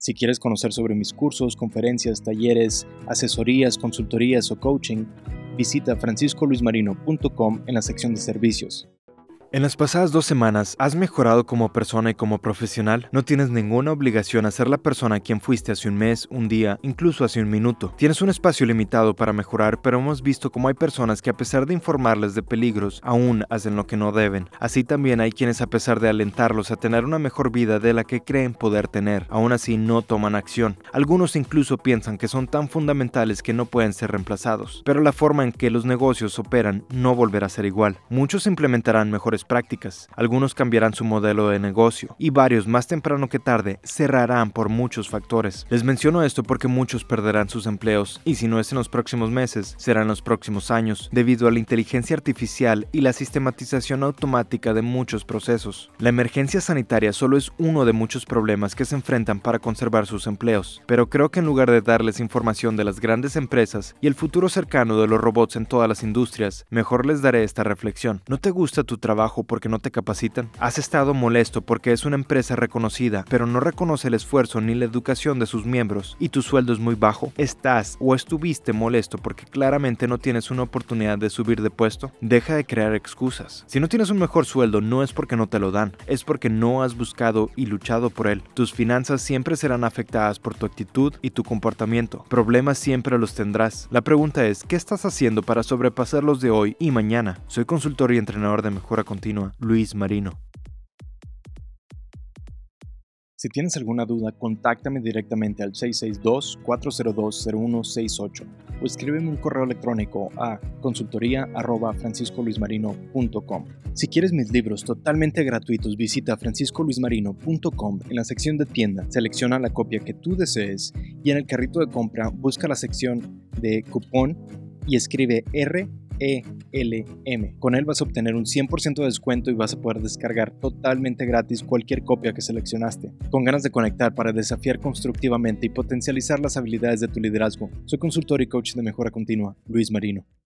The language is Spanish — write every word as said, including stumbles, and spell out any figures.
Si quieres conocer sobre mis cursos, conferencias, talleres, asesorías, consultorías o coaching, visita francisco luis marino punto com en la sección de servicios. En las pasadas dos semanas, ¿has mejorado como persona y como profesional? No tienes ninguna obligación a ser la persona a quien fuiste hace un mes, un día, incluso hace un minuto. Tienes un espacio limitado para mejorar, pero hemos visto cómo hay personas que a pesar de informarles de peligros, aún hacen lo que no deben. Así también hay quienes a pesar de alentarlos a tener una mejor vida de la que creen poder tener, aún así no toman acción. Algunos incluso piensan que son tan fundamentales que no pueden ser reemplazados. Pero la forma en que los negocios operan no volverá a ser igual. Muchos implementarán mejores prácticas, algunos cambiarán su modelo de negocio y varios más temprano que tarde cerrarán por muchos factores. Les menciono esto porque muchos perderán sus empleos y si no es en los próximos meses, será en los próximos años debido a la inteligencia artificial y la sistematización automática de muchos procesos. La emergencia sanitaria solo es uno de muchos problemas que se enfrentan para conservar sus empleos, pero creo que en lugar de darles información de las grandes empresas y el futuro cercano de los robots en todas las industrias, mejor les daré esta reflexión. ¿No te gusta tu trabajo porque no te capacitan? ¿Has estado molesto porque es una empresa reconocida, pero no reconoce el esfuerzo ni la educación de sus miembros y tu sueldo es muy bajo? ¿Estás o estuviste molesto porque claramente no tienes una oportunidad de subir de puesto? Deja de crear excusas. Si no tienes un mejor sueldo, no es porque no te lo dan, es porque no has buscado y luchado por él. Tus finanzas siempre serán afectadas por tu actitud y tu comportamiento. Problemas siempre los tendrás. La pregunta es, ¿qué estás haciendo para sobrepasar los de hoy y mañana? Soy consultor y entrenador de mejora continua, Luis Marino. Si tienes alguna duda, contáctame directamente al seis seis dos, cuatro cero dos, cero uno seis ocho o escríbeme un correo electrónico a consultoría arroba francisco luis marino punto com. Si quieres mis libros totalmente gratuitos, visita francisco luis marino punto com en la sección de tienda, selecciona la copia que tú desees y en el carrito de compra busca la sección de cupón y escribe R E L M. Con él vas a obtener un cien por ciento de descuento y vas a poder descargar totalmente gratis cualquier copia que seleccionaste. Con ganas de conectar para desafiar constructivamente y potencializar las habilidades de tu liderazgo, soy consultor y coach de mejora continua, Luis Marino.